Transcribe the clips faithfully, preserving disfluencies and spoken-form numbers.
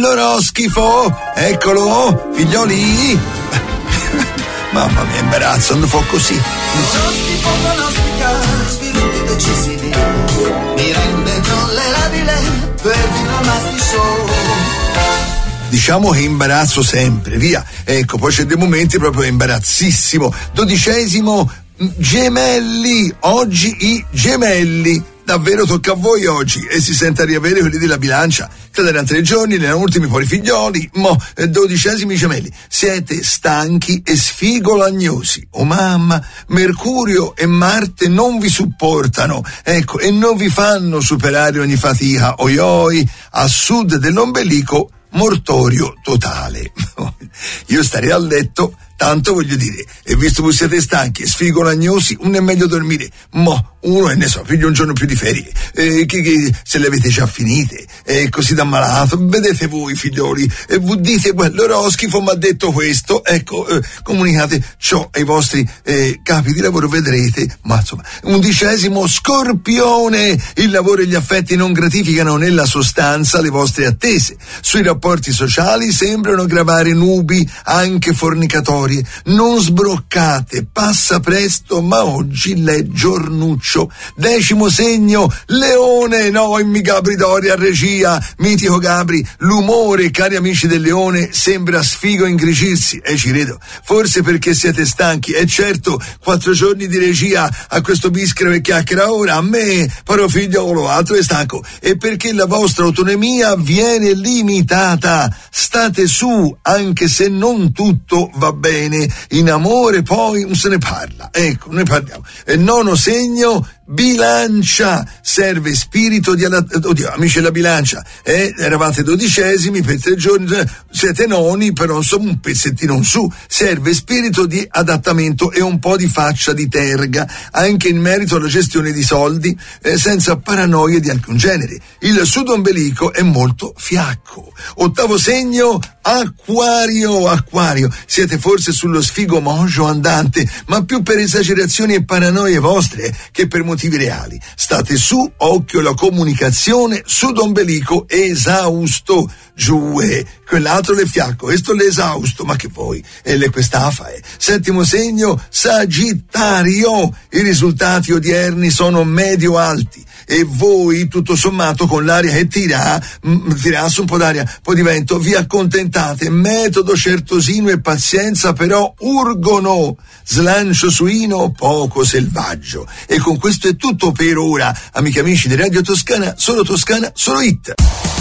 l'oroscifo, eccolo, figlioli. Mamma mia, imbarazzo, non fa così. L'oroscifo pronostica sviluppi decisivi, mi rende tollerabile per Dinamasti Show. Diciamo che imbarazzo sempre, via. Ecco, poi c'è dei momenti proprio imbarazzissimo. Dodicesimo, gemelli, oggi i gemelli. Davvero tocca a voi oggi e si sente a riavere quelli della bilancia. Cadranno tre giorni, ne erano ultimi poi i figlioli, mo dodicesimi gemelli. Siete stanchi e sfigolagnosi. Oh mamma, Mercurio e Marte non vi supportano, ecco, e non vi fanno superare ogni fatica. Oi oi, a sud dell'ombelico, mortorio totale. Io starei a letto, tanto voglio dire, e visto che siete stanchi e sfigolagnosi, non è meglio dormire. Mo, uno e ne so, piglio un giorno più di ferie, eh, che, che se le avete già finite, eh, così da malato, vedete voi figlioli, e vi dite, l'oroscifo mi ha detto questo, ecco, eh, comunicate ciò ai vostri eh, capi di lavoro, vedrete, ma insomma, undicesimo, Scorpione, il lavoro e gli affetti non gratificano nella sostanza le vostre attese, sui rapporti sociali sembrano gravare nubi, anche fornicatorie, non sbroccate, passa presto, ma oggi l'è giornuccio. Decimo segno, Leone, no, mi Gabri Doria, regia, mitico Gabri, l'umore, cari amici del Leone, sembra sfigo ingrigirsi, e eh, ci credo, forse perché siete stanchi, e certo, quattro giorni di regia a questo bischero e chiacchiera ora, a me, paro figliolo, altro è stanco, e perché la vostra autonomia viene limitata, state su, anche se non tutto va bene, in amore poi non se ne parla, ecco, ne parliamo. E nono segno, Bilancia, serve spirito di adattamento. Oddio, amici della bilancia, eh, eravate dodicesimi per tre giorni, siete noni, però insomma un pezzettino in su. Serve spirito di adattamento e un po' di faccia di terga, anche in merito alla gestione di soldi, eh, senza paranoie di alcun genere. Il sudombelico è molto fiacco. Ottavo segno, Acquario, Acquario, siete forse sullo sfigo mogio andante, ma più per esagerazioni e paranoie vostre che per motivi reali. State su, occhio alla comunicazione, sudombelico esausto, giù, eh, quell'altro le fiacco, questo l'esausto, ma che voi, e le quest'afa, eh. Settimo segno, Sagittario, i risultati odierni sono medio alti, e voi, tutto sommato, con l'aria che tira, mh, tirasse un po' d'aria, poi di vento, vi accontentate, metodo certosino e pazienza però urgono, slancio suino poco selvaggio. E con questo è tutto per ora, amici e amici di Radio Toscana, solo Toscana, solo hit.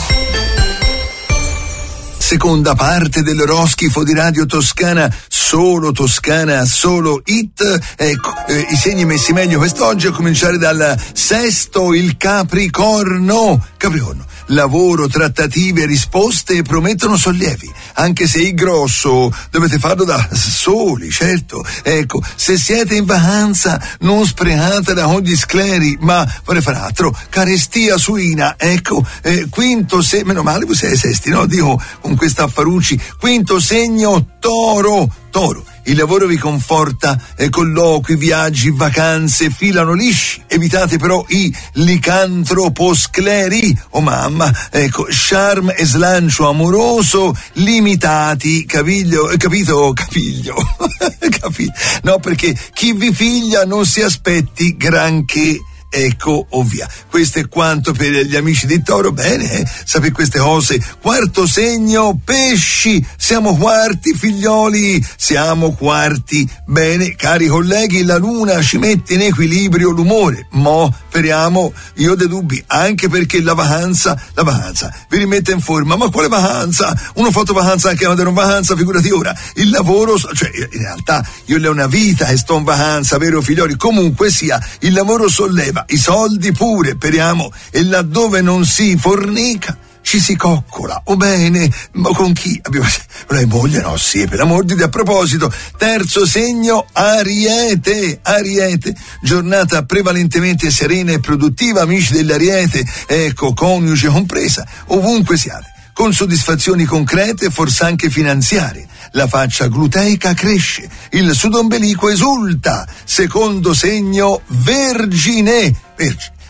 Seconda parte dell'oroscifo di Radio Toscana, solo Toscana, solo hit. Ecco, eh, i segni messi meglio quest'oggi, a cominciare dal sesto, il Capricorno. Capricorno, lavoro, trattative, risposte promettono sollievi, anche se il grosso dovete farlo da soli, certo. Ecco, se siete in vacanza non sprecate da ogni scleri, ma vorrei fare altro, carestia suina. Ecco, eh, quinto se, meno male voi siete sesti, no? Dico, con questa affarucci. Quinto segno, Toro, Toro. Il lavoro vi conforta, eh, colloqui, viaggi, vacanze filano lisci. Evitate però i licantroposcleri, oh mamma, ecco, charme e slancio amoroso limitati, capiglio, eh, capito? Capiglio, capiglio. No, perché chi vi figlia non si aspetti granché. Ecco, ovvia. Questo è quanto per gli amici di Toro. Bene, eh? Sapete queste cose. Quarto segno, Pesci. Siamo quarti, figlioli. Siamo quarti. Bene, cari colleghi, la luna ci mette in equilibrio l'umore. Mo, speriamo, io ho dei dubbi, anche perché la vacanza, la vacanza vi rimette in forma. Ma quale vacanza? Uno ha fatto vacanza anche quando ero in vacanza, figurati ora. Il lavoro, cioè, in realtà, io ho una vita e sto in vacanza, vero figlioli? Comunque sia, il lavoro solleva, i soldi pure, speriamo, e laddove non si fornica ci si coccola. O bene, ma con chi? Abbiamo una moglie, no? Sì, per l'amor di Dio. A proposito, terzo segno, Ariete, Ariete, giornata prevalentemente serena e produttiva, amici dell'Ariete, ecco, coniuge compresa, ovunque siate, con soddisfazioni concrete, forse anche finanziarie. La faccia gluteica cresce, il sudombelico esulta. Secondo segno, Vergine, Vergine.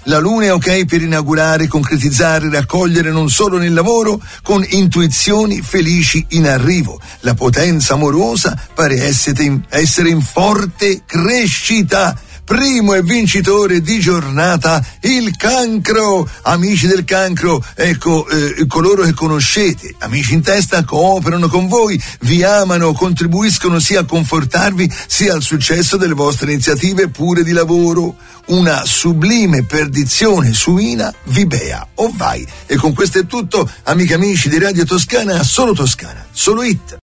La luna è ok per inaugurare, concretizzare, raccogliere non solo nel lavoro, con intuizioni felici in arrivo. La potenza amorosa pare essere in, essere in forte crescita. Primo e vincitore di giornata, il Cancro. Amici del Cancro, ecco, eh, coloro che conoscete, amici in testa, cooperano con voi, vi amano, contribuiscono sia a confortarvi sia al successo delle vostre iniziative pure di lavoro. Una sublime perdizione suina vi bea. O vai. E con questo è tutto, amiche e amici di Radio Toscana, solo Toscana, solo hit.